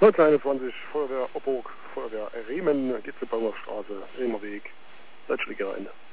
1921, Feuerwehr Opburg, Feuerwehr Riemen, Gitzelbaumer Straße, Riemerweg, Deutschliga Ende.